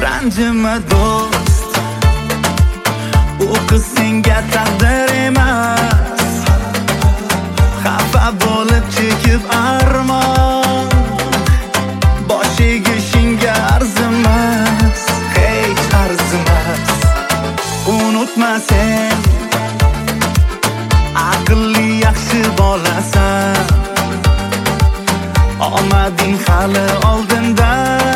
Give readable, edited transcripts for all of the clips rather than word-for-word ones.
ranjima do'st, u qiz senga taqdir emas. Xafa bo'lib chekib armon, boshiga shinga arzimas, hech arzimas. Unutma sen, aqlli yaxshi bolasan, omading hali oldinda.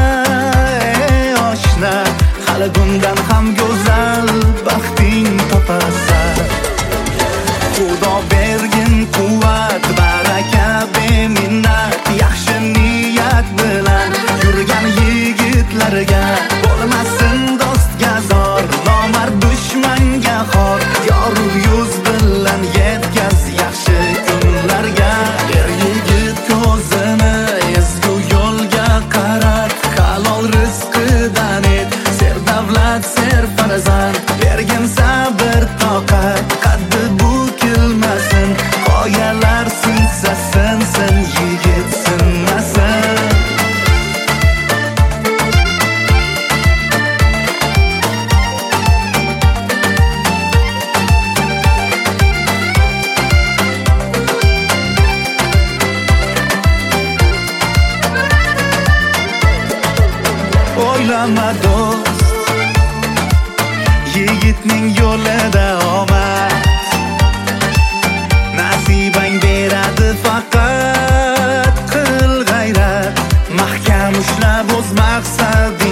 Oshna, hali bundan ham go'zal baxting topasan. Xudo bergin quvvat, baraka, beminnat, yaxshi niyat bilan yurgan yigitlarga bo'lmasin dostga zor, nomard dushmanga xor. Yorug' yuz bilan yetkaz yaxshi kunlarga. Er yigit ko'zini ezgu yo'lga qarat, halol rizqidan et, ser davlat, ser farzand. Bergin sabr, toqat, qaddi bukilmasin, qoyalar sinsa sinsin, yigit sinmasin. O'ylama do'st, yigitning yo'lida omad, nasibang beradi faqat. Qil g'ayrat, mahkam ushlab o'z maqsading.